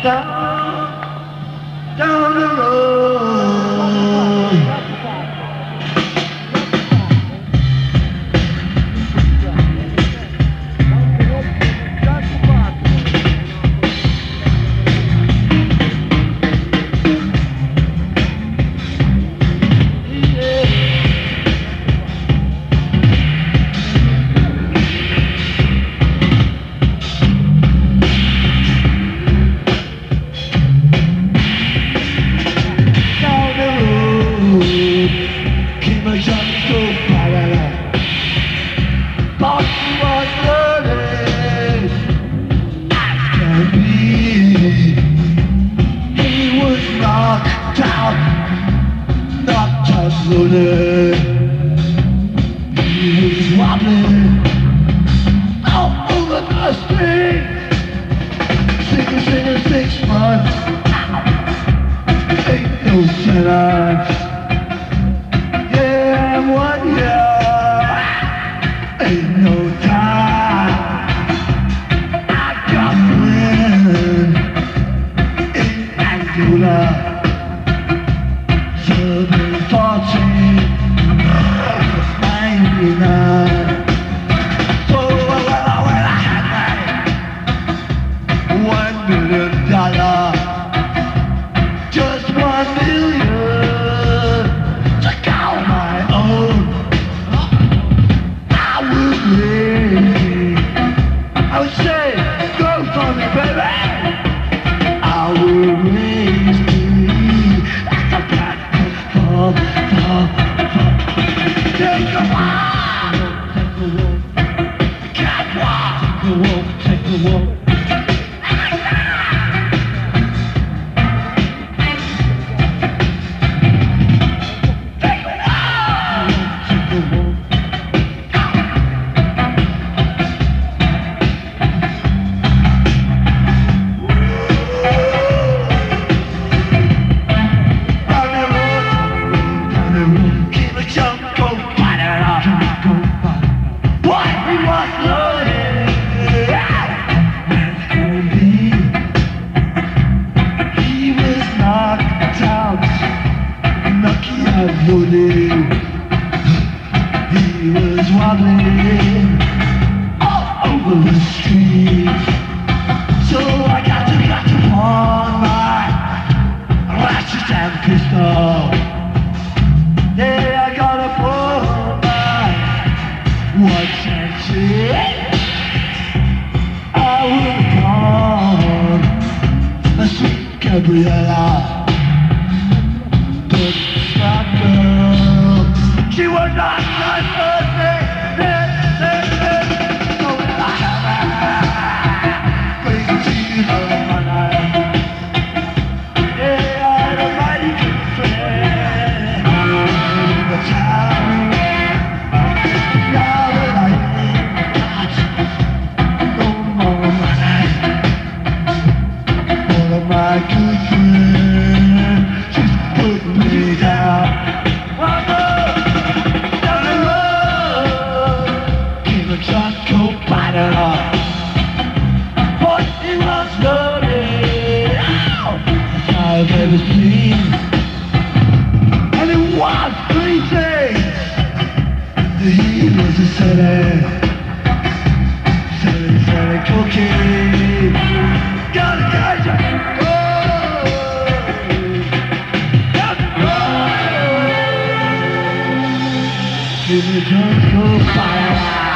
down the road. Loaded. He was wobbling all over the street, singing 6 months, ain't no chance. Yeah, 1 year, ain't no time. I got a friend in Angola. Just 1 million to call my own. I would raise, I would say, go for me, baby. I would raise me like a platform. Take a walk, take a walk, catwalk, take a walk, take a walk. He was wobbling all over the street. So I got to pawn my ratchet and pistol. Yeah, I got to pawn my watch and chain. I would pawn a sweet Gabriella. She was not my first name. So I crazy to her life. Yeah, I had a mighty good friend in the town. Now the lightning touch, no more my life. One of my good friends, she's put me down. I've ever seen, and it was 3 days. He was a selling cocaine. Gotta catch it. Give me just go fire.